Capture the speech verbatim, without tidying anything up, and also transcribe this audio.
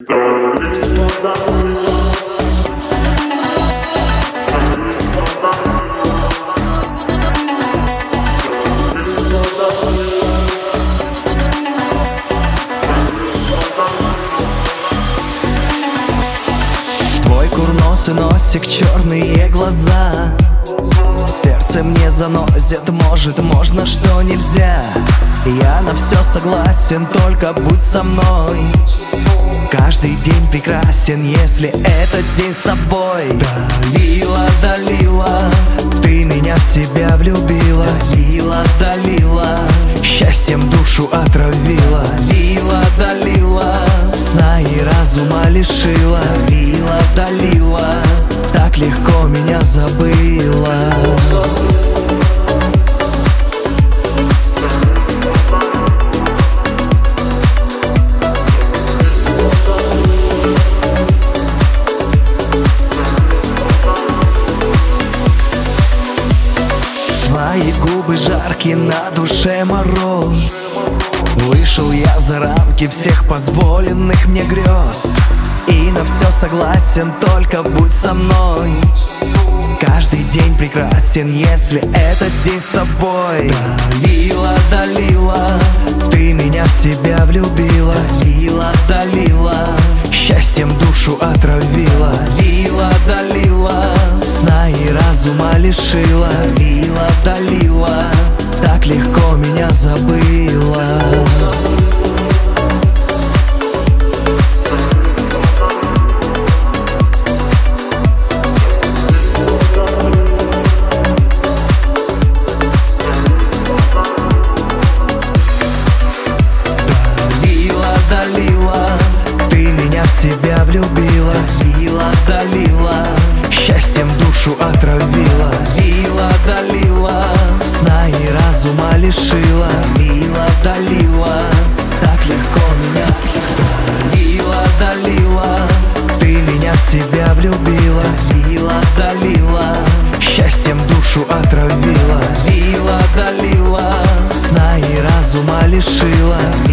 Твой курносый носик, черные глаза, сердце мне заносит, может, можно, что нельзя. Я на все согласен, только будь со мной. Каждый день прекрасен, если этот день с тобой. Далила, далила, ты меня в себя влюбила. Далила, далила, счастьем душу отравила. Лила, далила, сна и разума лишила. Далила, далила, так легко меня забыла. Твои губы жаркие, на душе мороз. Вышел я за рамки всех позволенных мне грез. И на все согласен, только будь со мной. Каждый день прекрасен, если этот день с тобой. Далила, далила, ты меня в себя влюбила. Далила, далила, счастьем душу отравила. Лила, далила, сна и разума лишила. Лила, далила, так легко меня забыла. Далила, ты меня в себя влюбила. Далила, далила, счастьем душу отравила. Лила, далила, сна и разума лишила. Лила, далила, так легко меня. Далила, далила, ты меня в себя влюбила. Далила, далила, счастьем душу отравила. Лила, далила, сна и разума лишила.